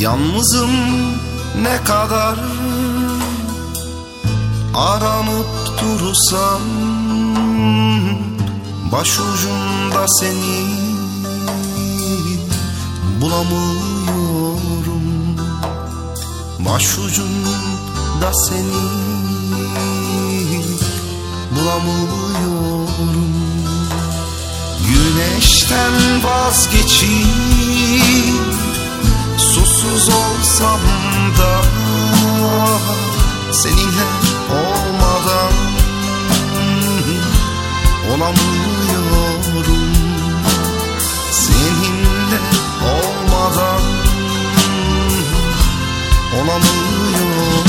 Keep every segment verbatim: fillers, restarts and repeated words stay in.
Yalnızım ne kadar aranıp dursam, başucumda seni bulamıyorum. Başucumda seni bulamıyorum. Güneşten vazgeçip susuz olsam da seninle olmadan olamıyorum. Seninle olmadan olamıyorum.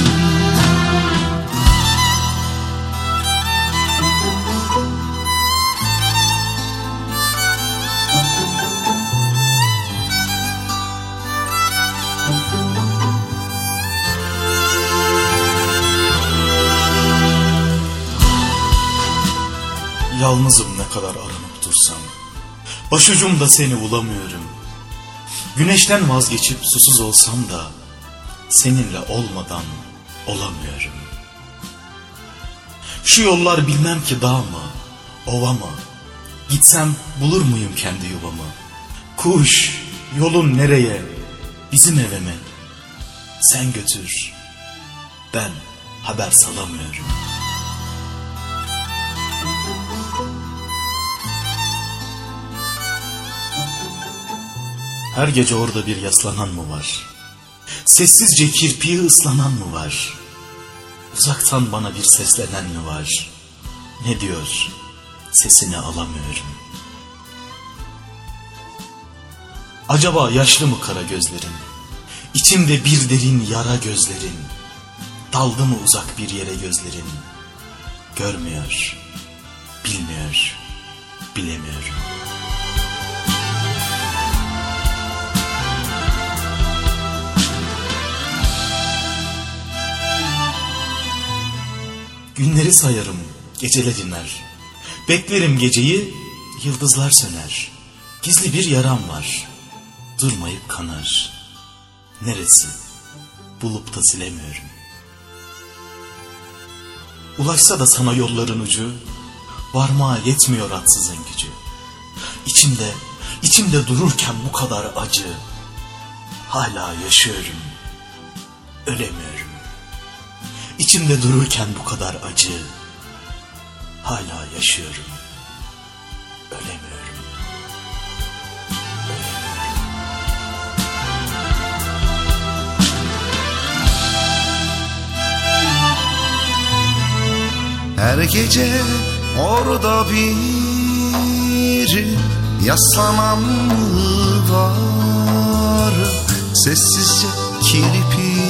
Yalnızım ne kadar aranıp dursam, başucumda seni bulamıyorum. Güneşten vazgeçip susuz olsam da seninle olmadan olamıyorum. Şu yollar bilmem ki dağ mı, ova mı? Gitsem bulur muyum kendi yuvamı? Kuş, yolun nereye? Bizim eve mi? Sen götür, ben haber salamıyorum. Her gece orada bir yaslanan mı var? Sessizce kirpiği ıslanan mı var? Uzaktan bana bir seslenen mi var? Ne diyor? Sesini alamıyorum. Acaba yaşlı mı kara gözlerin? İçimde bir derin yara gözlerin. Daldı mı uzak bir yere gözlerin? Görmüyor, bilmiyor, bilemiyorum. Günleri sayarım, geceler iner. Beklerim geceyi, yıldızlar söner. Gizli bir yaram var, durmayıp kanar. Neresi? Bulup da silemiyorum. Ulaşsa da sana yolların ucu, varmaya yetmiyor atsızın gücü. İçimde, içimde dururken bu kadar acı, hala yaşıyorum, ölemiyorum. İçimde dururken bu kadar acı, hala yaşıyorum, ölemiyorum. Her gece orada bir yaslanan mı var? Sessizce kirpi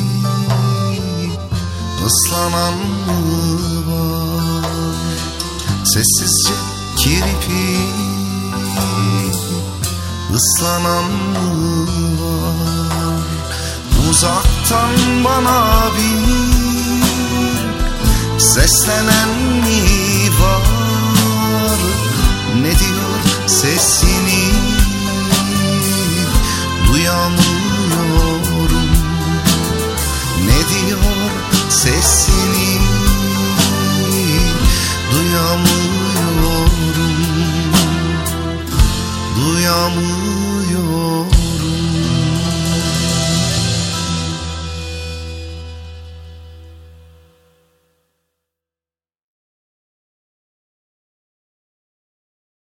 ıslanan mı var? Sessizce kirpi ıslanan mı var? Uzaktan bana bir seslenen mi var? Ne diyor sesini duyamıyorum. Ne diyor sesini duyamıyorum. Duyamıyorum.